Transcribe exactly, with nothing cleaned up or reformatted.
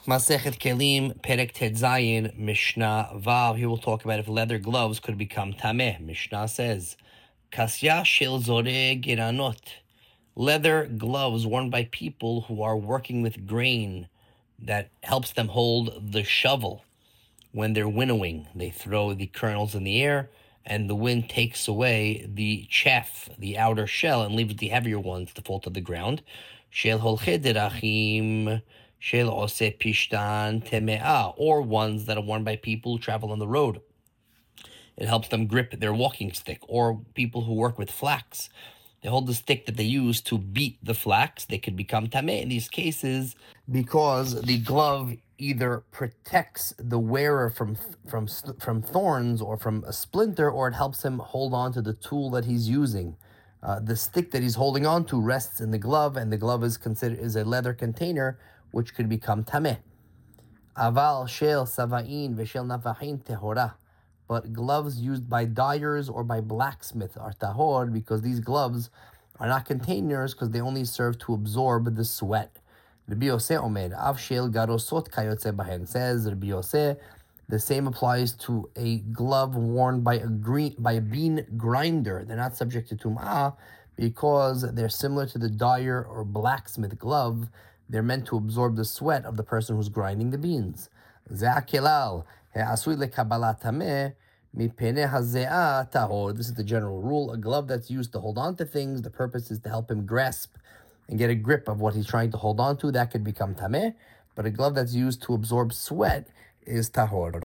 Masechet Kelim, Perek Tetzayin, Mishnah Vav. Here we'll talk about if leather gloves could become tameh. Mishnah says, Kasya shel zoreh geranot. Leather gloves worn by people who are working with grain that helps them hold the shovel when they're winnowing. They throw the kernels in the air, and the wind takes away the chaff, the outer shell, and leaves the heavier ones to fall to the ground. Shel holche derachim, shel ose pishtan teme'ah, or ones that are worn by people who travel on the road. It helps them grip their walking stick, or people who work with flax. They hold the stick that they use to beat the flax. They could become tameh in these cases because the glove either protects the wearer from from from thorns or from a splinter, or it helps him hold on to the tool that he's using. Uh, the stick that he's holding on to rests in the glove, and the glove is considered is a leather container, which could become tameh. Aval shel savain v'shel navahin tehora. But gloves used by dyers or by blacksmiths are tahor, because these gloves are not containers, because they only serve to absorb the sweat. Rabbi Yosef Omer, Av shel garosot kayotze bahen, says Rabbi Yosef, the same applies to a glove worn by a green by a bean grinder. They're not subject to tum'ah because they're similar to the dyer or blacksmith glove. They're meant to absorb the sweat of the person who's grinding the beans. Ze'akelal. This is the general rule. A glove that's used to hold on to things, the purpose is to help him grasp and get a grip of what he's trying to hold on to. That could become tameh. But a glove that's used to absorb sweat is tahor.